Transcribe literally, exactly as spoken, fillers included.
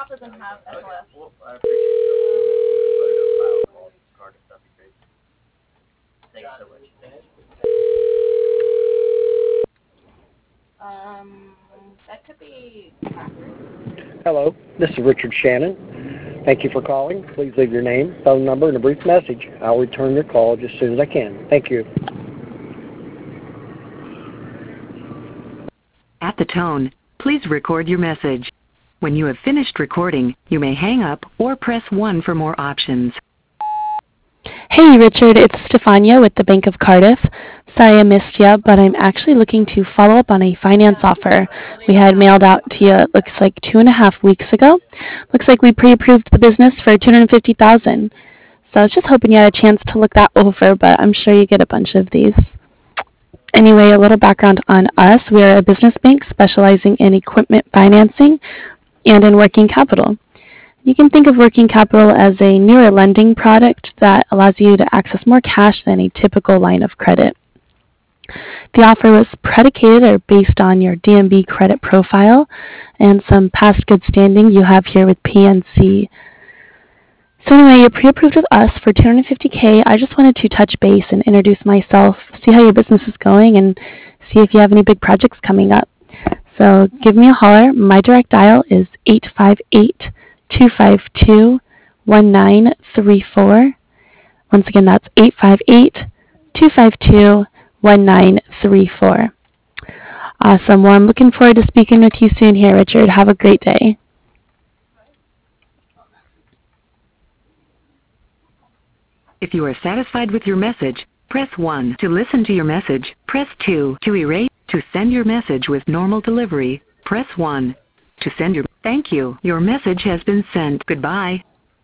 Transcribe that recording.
offer doesn't have S O S. Well, I appreciate it. But all Cardiff, that'd be great. Thanks so much. Um, that could be backwards. Hello, this is Richard Shannon. Thank you for calling. Please leave your name, phone number, and a brief message. I'll return your call just as soon as I can. Thank you. At the tone, please record your message. When you have finished recording, you may hang up or press one for more options. Hey Richard, it's Stefania with the Bank of Cardiff. Sorry I missed you, but I'm actually looking to follow up on a finance offer we had mailed out to you, it looks like two and a half weeks ago. Looks like we pre-approved the business for two hundred fifty thousand dollars. So I was just hoping you had a chance to look that over, but I'm sure you get a bunch of these. Anyway, a little background on us. We are a business bank specializing in equipment financing and in working capital. You can think of working capital as a newer lending product that allows you to access more cash than a typical line of credit. The offer was predicated or based on your D M B credit profile and some past good standing you have here with P N C. So anyway, you're pre-approved with us for two hundred fifty thousand dollars. I just wanted to touch base and introduce myself, see how your business is going, and see if you have any big projects coming up. So give me a holler. My direct dial is eight five eight, two five two, one nine three four. Once again, that's eight five eight, two five two, one nine three four. Awesome. Well, I'm looking forward to speaking with you soon here, Richard. Have a great day. If you are satisfied with your message, press one. To listen to your message, press two. To erase, to send your message with normal delivery, press one. To send your... Thank you. Your message has been sent. Goodbye.